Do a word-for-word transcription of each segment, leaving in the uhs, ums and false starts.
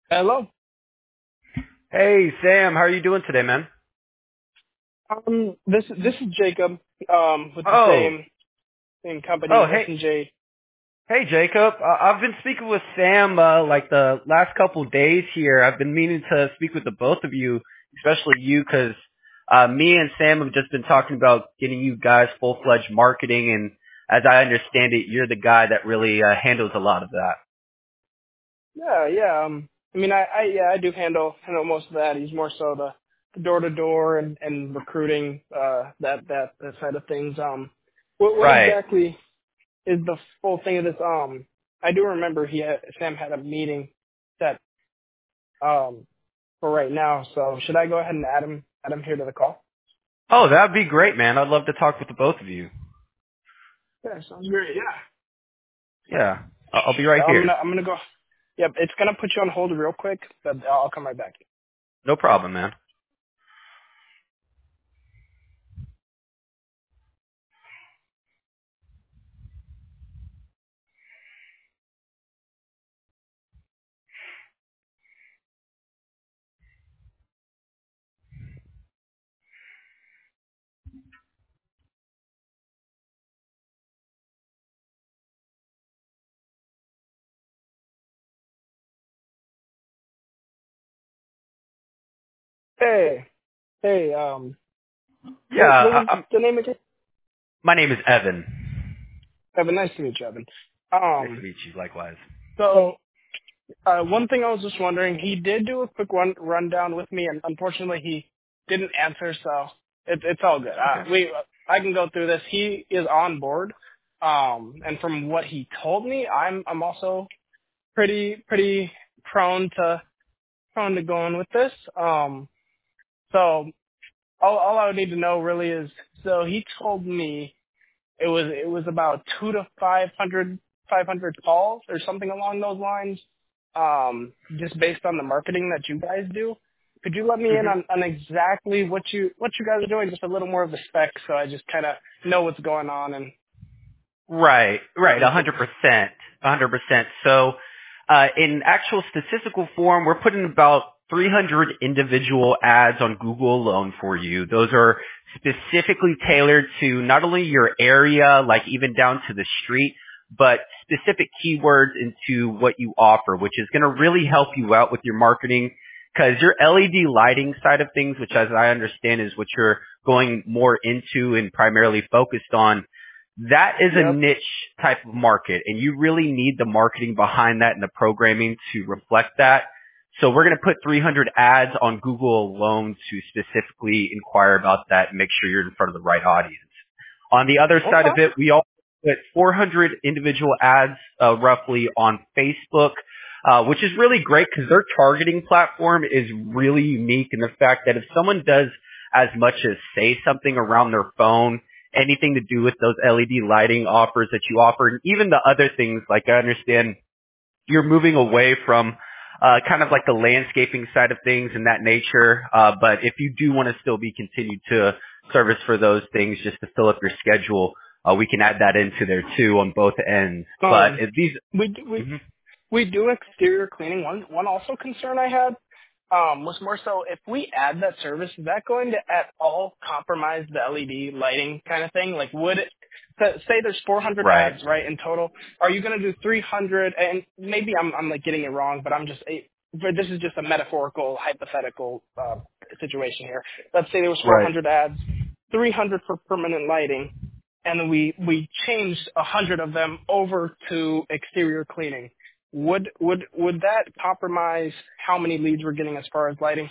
Hello. Hey, Sam, how are you doing today, man? Um, this this is Jacob. Um, with the Oh, same same company, oh, S hey, and J. hey, Jacob. Uh, I've been speaking with Sam uh, like the last couple days here. I've been meaning to speak with the both of you, especially you, because uh, me and Sam have just been talking about getting you guys full-fledged marketing, and as I understand it, you're the guy that really uh, handles a lot of that. Yeah, yeah. Um, I mean, I, I yeah, I do handle handle most of that. He's more so the door to door and and recruiting uh that that that side of things. Um, what what Right. exactly is the full thing of this? Um, I do remember he had, Sam had a meeting set um for right now. So should I go ahead and add him add him here to the call? Oh, that'd be great, man. I'd love to talk with the both of you. Yeah, sounds great. Yeah. Yeah, I- I'll be right I'm here. gonna I'm gonna go. Yep, it's gonna put you on hold real quick, but I'll come right back. No problem, man. Hey, hey, um, Yeah, what what I, was I'm. the name again? My name is Evan. Evan, nice to meet you, Evan. Nice to Um, meet you. Likewise. so uh, one thing I was just wondering, he did do a quick run rundown with me, and unfortunately he didn't answer, so it, it's all good. Okay. Uh, we I can go through this. He is on board, um, and from what he told me, I'm I'm also pretty pretty prone to prone to going with this. Um, so all all I would need to know really is, so he told me it was it was about two to five hundred five hundred calls or something along those lines, um, just based on the marketing that you guys do. Could you let me in hmm on, on exactly what you what you guys are doing, just a little more of the specs, so I just kind of know what's going on and Right, right, a and take. hundred percent, a hundred percent. So, uh, in actual statistical form, we're putting about three hundred individual ads on Google alone for you. Those are specifically tailored to not only your area, like even down to the street, but specific keywords into what you offer, which is going to really help you out with your marketing. Because your L E D lighting side of things, which as I understand is what you're going more into and primarily focused on, that is a Yep. niche type of market, and you really need the marketing behind that and the programming to reflect that. So we're going to put three hundred ads on Google alone to specifically inquire about that and make sure you're in front of the right audience. On the other side of Okay. it, we also put four hundred individual ads uh, roughly on Facebook, uh, which is really great because their targeting platform is really unique in the fact that if someone does as much as say something around their phone, anything to do with those L E D lighting offers that you offer, and even the other things, like I understand you're moving away from uh, kind of like the landscaping side of things and that nature. Uh, but if you do want to still be continued to service for those things just to fill up your schedule, uh, we can add that into there too on both ends. But Um, if these, we do- we Mhm. we do exterior cleaning. One one also concern I had um, was more so, if we add that service, is that going to at all compromise the L E D lighting kind of thing? Like, would it, so- say there's four hundred right, ads, right, in total, are you going to do three hundred, and maybe I'm, I'm like getting it wrong, but I'm just, a- but this is just a metaphorical, hypothetical uh, situation here. Let's say there was right. four hundred ads, three hundred for permanent lighting, and then we, we changed one hundred of them over to exterior cleaning. Would would would that compromise how many leads we're getting as far as lighting?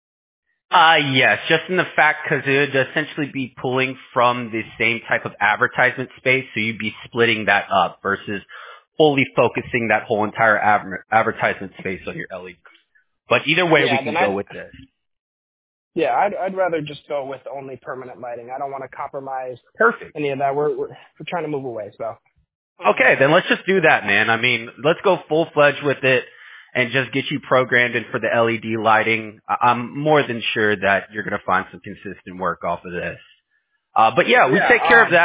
Uh, yes, just in the fact because it would essentially be pulling from the same type of advertisement space, so you'd be splitting that up versus fully focusing that whole entire adver- advertisement space on your L E D. But either way, we Yeah, can then go I'd with this. yeah I'd I'd rather just go with only permanent lighting. I don't want to compromise Perfect. any of that. We're we're, we're trying to move away. So Okay, um then let's just do that, man. I mean, let's go full-fledged with it and just get you programmed in for the L E D lighting. I- I'm more than sure that you're going to find some consistent work off of this. Uh, but yeah, we take care yeah of um that.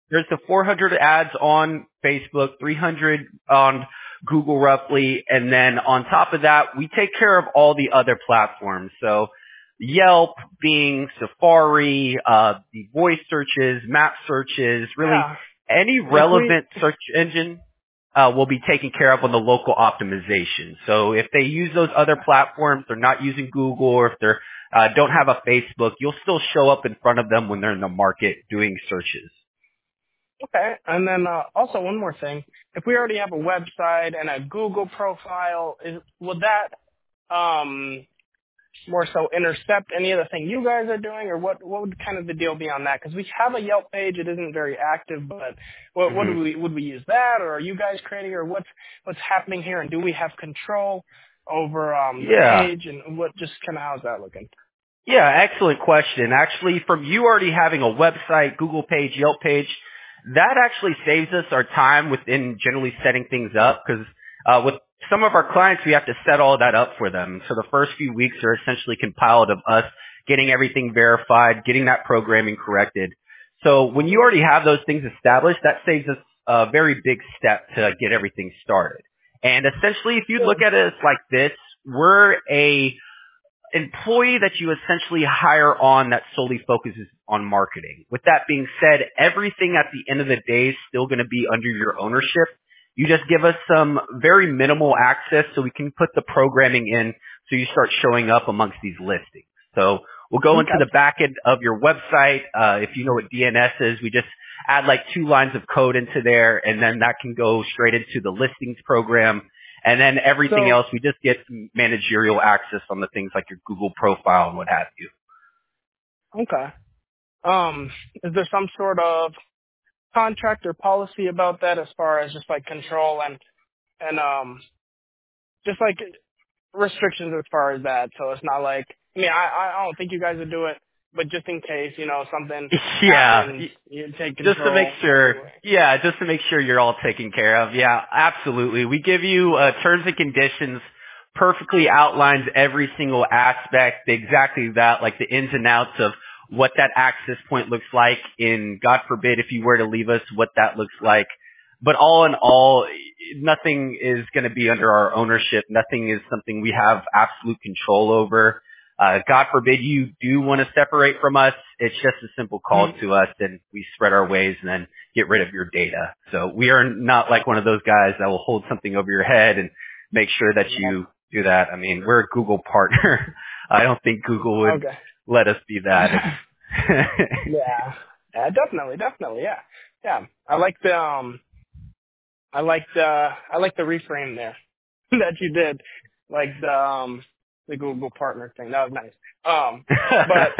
there's the four hundred ads on Facebook, three hundred on Google roughly, and then on top of that, we take care of all the other platforms. So Yelp, Bing, Safari, uh, the voice searches, map searches, really Yeah. any relevant search engine uh, will be taken care of on the local optimization. So if they use those other platforms, they're not using Google, or if they're uh, don't have a Facebook, you'll still show up in front of them when they're in the market doing searches. Okay. And then uh, also one more thing. If we already have a website and a Google profile, is, would that um, more so intercept any of the thing you guys are doing, or what, what would kind of the deal be on that? Because we have a Yelp page. It isn't very active, but what, what Mm-hmm. do we, would we use that, or are you guys creating, or what's, what's happening here, and do we have control over um, the Yeah. page, and what just kind of how's that looking? Yeah, excellent question. Actually, from you already having a website, Google page, Yelp page, that actually saves us our time within generally setting things up, because uh, with some of our clients, we have to set all that up for them. So the first few weeks are essentially compiled of us getting everything verified, getting that programming corrected. So when you already have those things established, that saves us a very big step to get everything started. And essentially, if you look at it like this, we're a employee that you essentially hire on that solely focuses on marketing. With that being said, everything at the end of the day is still going to be under your ownership. You just give us some very minimal access so we can put the programming in so you start showing up amongst these listings. So we'll go into Okay. the back end of your website. Uh, if you know what D N S is, we just add like two lines of code into there, and then that can go straight into the listings program. And then everything So, else, we just get some managerial access on the things like your Google profile and what have you. okay. Um, is there some sort of contract or policy about that as far as just like control and, and, um, just like restrictions as far as that? So it's not like, I mean, I, I don't think you guys would do it, but just in case, you know, something Yeah, happens, you take just to make control sure. anyway. Yeah, just to make sure you're all taken care of. Yeah, absolutely. We give you uh, terms and conditions, perfectly outlines every single aspect, exactly that, like the ins and outs of what that access point looks like in, God forbid, if you were to leave us, what that looks like. But all in all, nothing is going to be under our ownership. Nothing is something we have absolute control over. Uh, God forbid you do want to separate from us. It's just a simple call Mm. to us, and we spread our ways and then get rid of your data. So we are not like one of those guys that will hold something over your head and make sure that Yeah. you do that. I mean, we're a Google partner. I don't think Google would Okay. let us be that. Yeah. Yeah, definitely, definitely, yeah. Yeah. I like the, um, I like the, I like the reframe there that you did. Like the, um, the Google partner thing. That was nice. Um, but,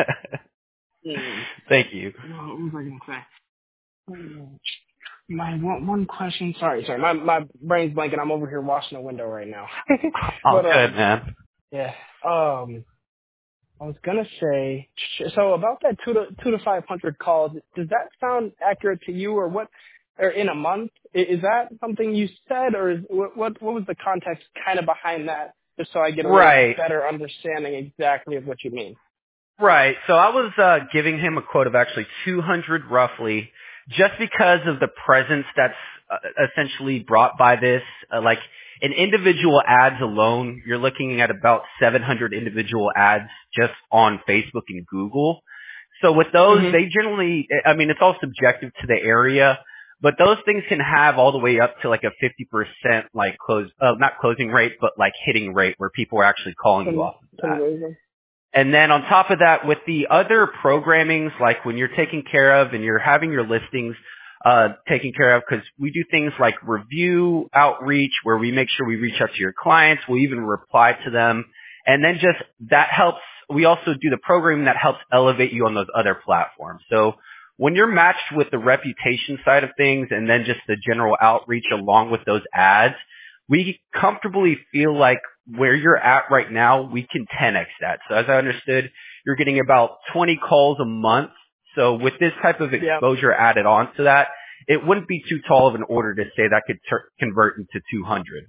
hmm, Thank you. what was I going to say? Hmm, My one, one question, sorry, sorry, my, my brain's blanking. I'm over here washing the window right now. All but, good, um, man. yeah, um, I was gonna say, so about that two to two to five hundred calls, does that sound accurate to you, or what? Or in a month, I- is that something you said, or is, what? What what was the context kind of behind that? Just so I get a little Right. better understanding exactly of what you mean. Right. So I was uh, giving him a quote of actually two hundred roughly, just because of the presence that's uh, essentially brought by this. Uh, like in individual ads alone, you're looking at about seven hundred individual ads just on Facebook and Google. So with those, Mhm. they generally, I mean, it's all subjective to the area, but those things can have all the way up to like a fifty percent like close, uh, not closing rate, but like hitting rate where people are actually calling you Con- off of that. conversion. And then on top of that, with the other programmings, like when you're taking care of and you're having your listings uh, taken care of, because we do things like review outreach, where we make sure we reach out to your clients, we'll even reply to them, and then just that helps. We also do the programming that helps elevate you on those other platforms. So when you're matched with the reputation side of things, and then just the general outreach along with those ads, we comfortably feel like where you're at right now, we can ten X that. So as I understood, you're getting about twenty calls a month. So with this type of Yeah. exposure added on to that, it wouldn't be too tall of an order to say that could ter- convert into two hundred.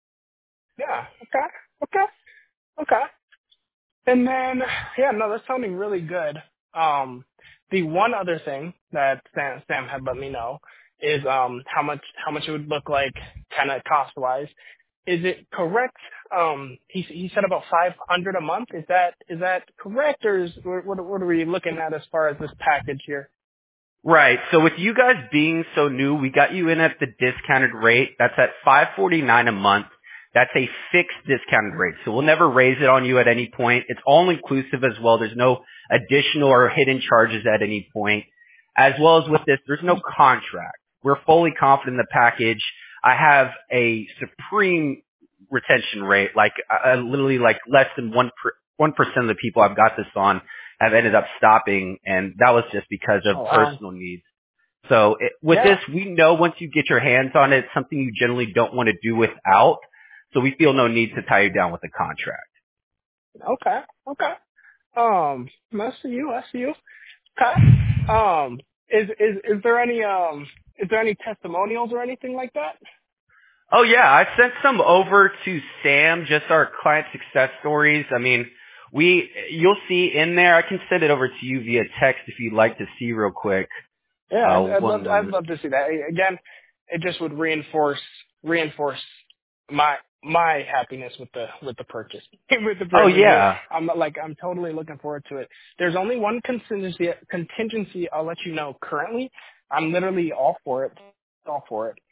Yeah. Okay. Okay. Okay. And then, yeah, no, that's sounding really good. Um, the one other thing that Sam, Sam had let me know is um how much how much it would look like kind of cost wise. Is it correct? Um, he he said about five hundred a month. Is that is that correct, or is what what are we looking at as far as this package here? Right. So with you guys being so new, we got you in at the discounted rate. That's at five forty-nine a month. That's a fixed discounted rate. So we'll never raise it on you at any point. It's all inclusive as well. There's no additional or hidden charges at any point. As well as with this, there's no contract. We're fully confident in the package. I have a supreme retention rate, like uh, literally like less than one per, one percent of the people I've got this on have ended up stopping, and that was just because of Oh, wow. personal needs. So it, with Yeah. this, we know once you get your hands on it, it's something you generally don't want to do without. So we feel no need to tie you down with a contract. Okay. Okay. Um, I see you. I see you. Okay. Um, is is is there any um is there any testimonials or anything like that? Oh yeah, I sent some over to Sam, just our client success stories. I mean, we, you'll see in there, I can send it over to you via text if you'd like to see real quick. Yeah, Uh, I'd, I'd love one to, I'd moment. love to see that. Again, it just would reinforce reinforce my my happiness with the with the purchase with the Oh purchase. It- yeah. I'm like I'm totally looking forward to it. There's only one contingency contingency I'll let you know currently. I'm literally all for it, all for it.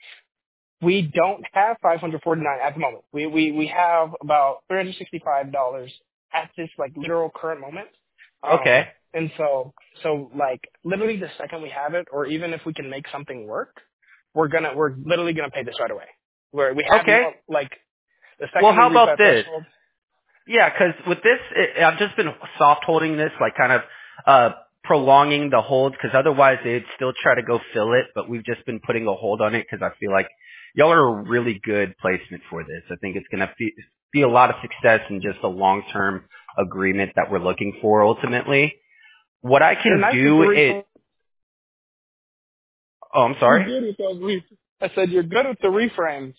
We don't have five hundred forty-nine at the moment. We we we have about three hundred sixty-five dollars at this like literal current moment. Okay. Um, and so so like literally the second we have it, or even if we can make something work, we're gonna we're literally gonna pay this right away. Where we have Okay. no like the Well, second we how reach about that this? threshold. Yeah, because with this, it, I've just been soft holding this, like kind of uh prolonging the hold, because otherwise they'd still try to go fill it. But we've just been putting a hold on it because I feel like y'all are a really good placement for this. I think it's going to be, be a lot of success and just a long-term agreement that we're looking for ultimately. What I You're can nice with the do is, reframe. oh, I'm You're sorry. good with those re- I said you're good with the reframes.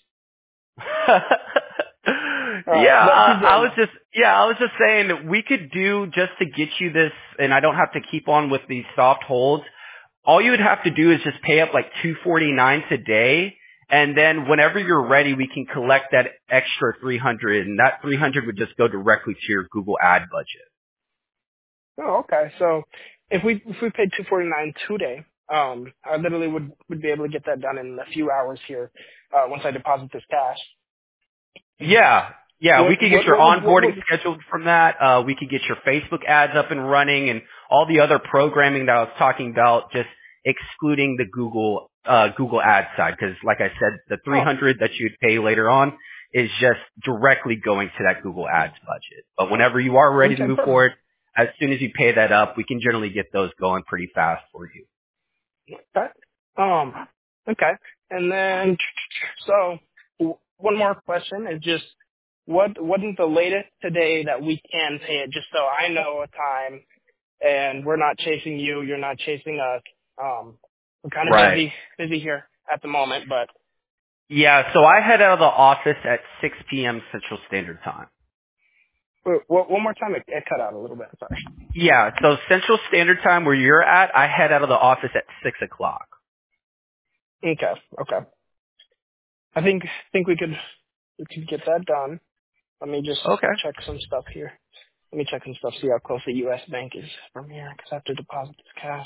All right, yeah, but uh, keep I going was though. just yeah, I was just saying that we could do just to get you this, and I don't have to keep on with these soft holds. All you would have to do is just pay up like two forty nine today, and then whenever you're ready, we can collect that extra three hundred, and that three hundred would just go directly to your Google ad budget. Oh, okay. So if we if we paid two forty nine today, um, I literally would would be able to get that done in a few hours here. Uh, once I deposit this cash. Yeah. Yeah, we What could get what your what would what onboarding would scheduled from that. Uh, we could get your Facebook ads up and running and all the other programming that I was talking about, just excluding the Google, uh, Google ad side. Cause like I said, the oh three hundred that you'd pay later on is just directly going to that Google ads budget. But whenever you are ready to okay move perfect forward, as soon as you pay that up, we can generally get those going pretty fast for you. okay um okay and then so w- one more question is just what what is the latest today that we can pay it just so I know a time and we're not chasing you, you're not chasing us. Um, we're kind of Right. busy busy here at the moment, but Yeah, so I head out of the office at six p.m. Central Standard Time. Wait, one one more time, it, it cut out a little bit. Sorry. Yeah, so Central Standard Time where you're at, I head out of the office at six o'clock. Okay, okay. I think think we could we could get that done. Let me just Okay. check some stuff here. Let me check some stuff. See how close the U S bank is from here, because I have to deposit this cash.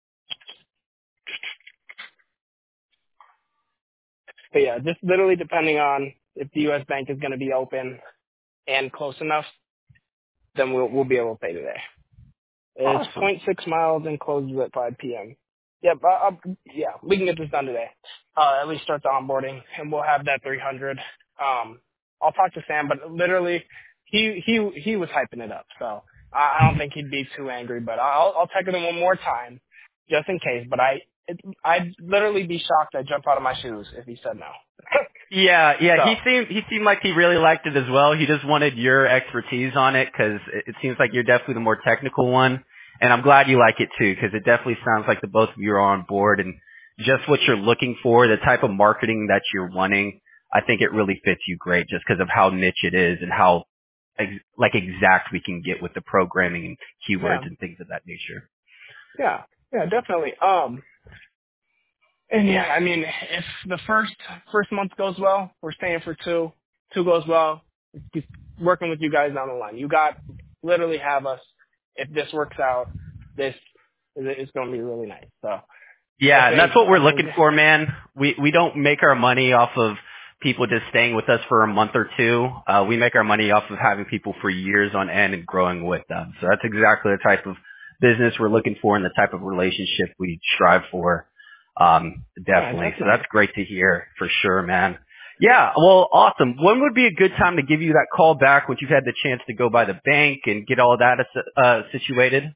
But yeah, just literally depending on if the U S bank is going to be open and close enough, then we'll we'll be able to pay today. It's zero Awesome. point six miles and closes at five p.m. Yep, uh, uh, yeah, we can get this done today. Uh, at least start the onboarding, and we'll have that three hundred. Um, I'll talk to Sam, but literally, he he he was hyping it up, so I I don't think he'd be too angry. But I'll I'll check with him one more time, just in case. But I it, I'd literally be shocked. I'd jump out of my shoes if he said no. Yeah, yeah, he So seemed he seemed like he really liked it as well. He just wanted your expertise on it because it, it seems like you're definitely the more technical one, and I'm glad you like it too because it definitely sounds like the both of you are on board and just what you're looking for, the type of marketing that you're wanting. I think it really fits you great just because of how niche it is and how ex- like exact we can get with the programming and yeah, keywords and things of that nature. yeah, Yeah, definitely. Um, and yeah, I mean, if the first first month goes well, we're staying for two. Two goes well, keep working with you guys down the line. You got literally have us. If this works out, this is is going to be really nice. So I Yeah, and think that's what we're I think looking for, man. We we don't make our money off of people just staying with us for a month or two. Uh, we make our money off of having people for years on end and growing with them. So that's exactly the type of business we're looking for and the type of relationship we strive for. Um, yeah, definitely. So that's definitely. great to hear for sure, man. Yeah, well, awesome. When would be a good time to give you that call back once you've had the chance to go by the bank and get all that uh, situated?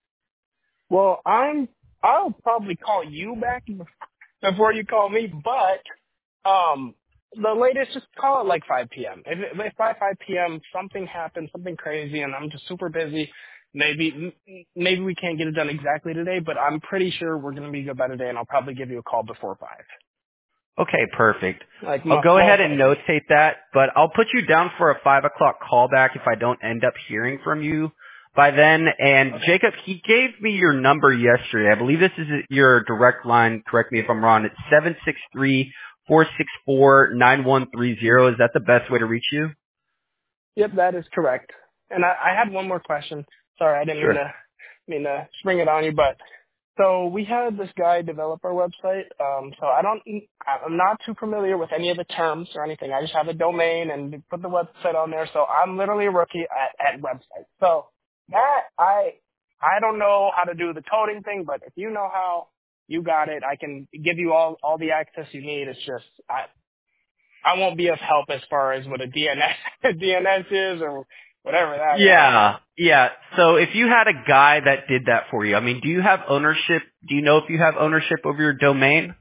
Well, I'm I'll probably call you back before you call me, but um, the latest, just call it like five p.m. If, if by five p.m. something happens, something crazy, and I'm just super busy, maybe maybe we can't get it done exactly today, but I'm pretty sure we're going to be good by today, and I'll probably give you a call before five. Okay, perfect. Like I'll mo- go ahead most and likely. notate that, but I'll put you down for a five o'clock callback if I don't end up hearing from you by then. And Okay. Jacob, he gave me your number yesterday. I believe this is your direct line. Correct me if I'm wrong. It's seven six three, four six four, nine one three zero. Is that the best way to reach you? Yep, that is correct. And I, I had one more question. Sorry, I didn't mean Sure. to mean to spring it on you, but so we had this guy develop our website. Um, so I don't, I'm not too familiar with any of the terms or anything. I just have a domain and put the website on there. So I'm literally a rookie at, at websites. So that I, I don't know how to do the coding thing, but if you know how, you got it. I can give you all all the access you need. It's just I, I won't be of help as far as what a D N S D N S is or whatever that is. Yeah, yeah. So if you had a guy that did that for you, I mean, do you have ownership? Do you know if you have ownership over your domain?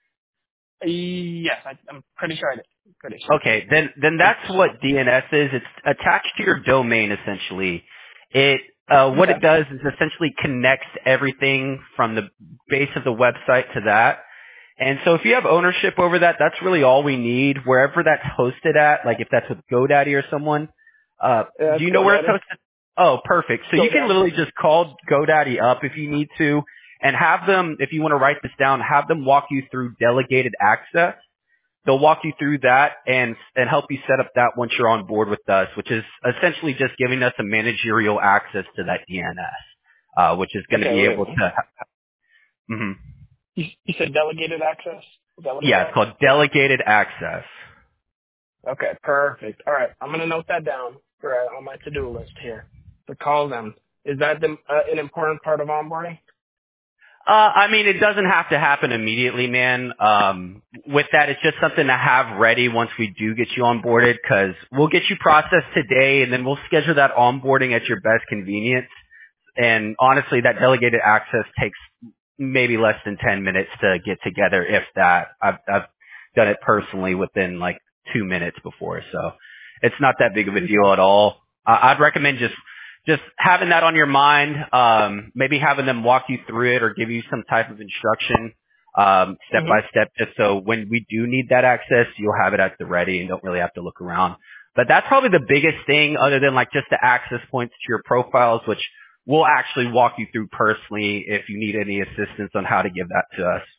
Yes, I, I'm pretty sure I did. Pretty sure. Okay, then then that's what D N S is. It's attached to your domain essentially. It uh, what Okay. it does is essentially connects everything from the base of the website to that. And so if you have ownership over that, that's really all we need. Wherever that's hosted at, like if that's with GoDaddy or someone, uh, Yeah, do that's you know where it's GoDaddy. hosted? Oh, perfect. So you can GoDaddy. literally just call GoDaddy up if you need to and have them, if you want to write this down, have them walk you through delegated access. They'll walk you through that and and help you set up that once you're on board with us, which is essentially just giving us a managerial access to that D N S, uh, which is going to Okay, be wait. able to. Mhm. You, you said delegated access? Is that what it Yeah, it's was? called delegated access. Okay, perfect. All right, I'm going to note that down for uh, on my to-do list here to call them. Is that the, uh, an important part of onboarding? Uh, I mean, it doesn't have to happen immediately, man. Um, with that, it's just something to have ready once we do get you onboarded, because we'll get you processed today, and then we'll schedule that onboarding at your best convenience. And honestly, that delegated access takes maybe less than ten minutes to get together, if that. I've, I've done it personally within like two minutes before, so it's not that big of a deal Okay. at all. I I'd recommend just just having that on your mind, um, maybe having them walk you through it or give you some type of instruction, um, step by Mm-hmm. step, just so when we do need that access, you'll have it at the ready and don't really have to look around. But that's probably the biggest thing, other than like just the access points to your profiles, which we'll actually walk you through personally if you need any assistance on how to give that to us.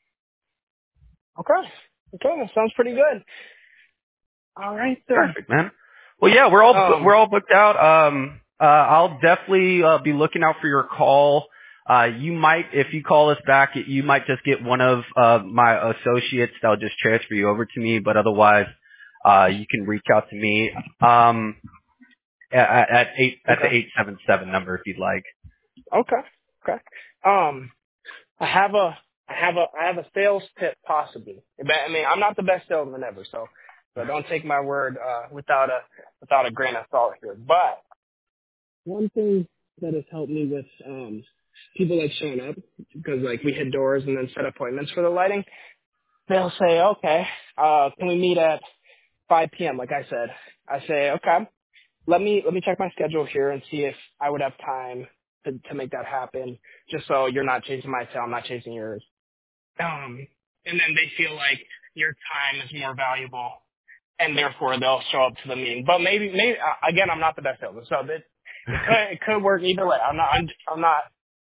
Okay. Okay, that sounds pretty good. All right, then. Perfect, man. Well, yeah, we're all Um, we're all booked out. Um, uh, I'll definitely uh, be looking out for your call. Uh, you might, if you call us back, you might just get one of uh, my associates that'll just transfer you over to me. But otherwise, uh, you can reach out to me um, at, at eight at the okay. eight seven seven number if you'd like. Okay. Okay. Um, I have a, I have a, I have a sales tip possibly. But, I mean, I'm not the best salesman ever, so, so don't take my word uh, without a, without a grain of salt here. But one thing that has helped me with um, people like showing up, because like we hit doors and then set appointments for the lighting, they'll say, okay, uh, can we meet at five p.m. Like I said, I say, okay. Let me let me check my schedule here and see if I would have time to to make that happen. Just so you're not chasing my tail, I'm not chasing yours. Um, and then they feel like your time is more valuable, and therefore they'll show up to the meeting. But maybe maybe uh, again, I'm not the best salesman, so that it could it could work either way. I'm not I'm, I'm not.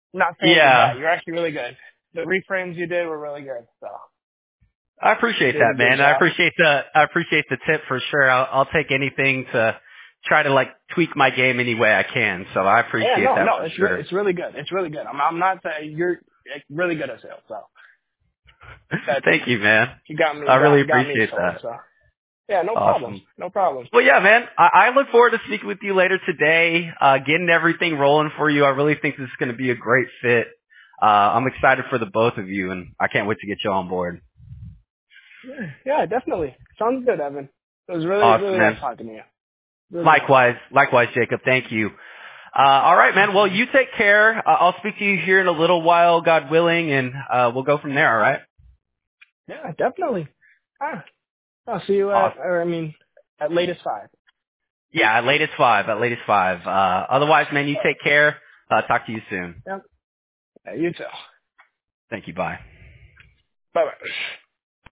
not saying you're Yeah. bad. You're actually really good. The reframes you did were really good. So I appreciate you did a that, good man. I job. appreciate the I appreciate the tip for sure. I'll, I'll take anything to try to like tweak my game any way I can. So I Yeah, appreciate no, that no, for it's re- sure. it's really good. It's really good. I'm I'm not saying you're like, really good at sales. So that Thank you, man. you got me I really got got me appreciate sold. that. So yeah, no problem. Awesome. No problem. Well, yeah, man. I, I look forward to speaking with you later today, uh, getting everything rolling for you. I really think this is going to be a great fit. Uh, I'm excited for the both of you, and I can't wait to get you on board. Yeah, yeah, definitely. Sounds good, Evan. It was really Awesome, really nice man. talking to you. Really nice. Likewise. Likewise, Jacob. Thank you. Uh, all right, man. Well, you take care. Uh, I'll speak to you here in a little while, God willing, and uh, we'll go from there, all right? Yeah, definitely. Ah, I'll see you at, Awesome. or I mean, at latest five. Yeah, at latest five. At latest five. Uh, otherwise, man, you take care. Uh, talk to you soon. Yep. Yeah, you too. Thank you. Bye. Bye bye.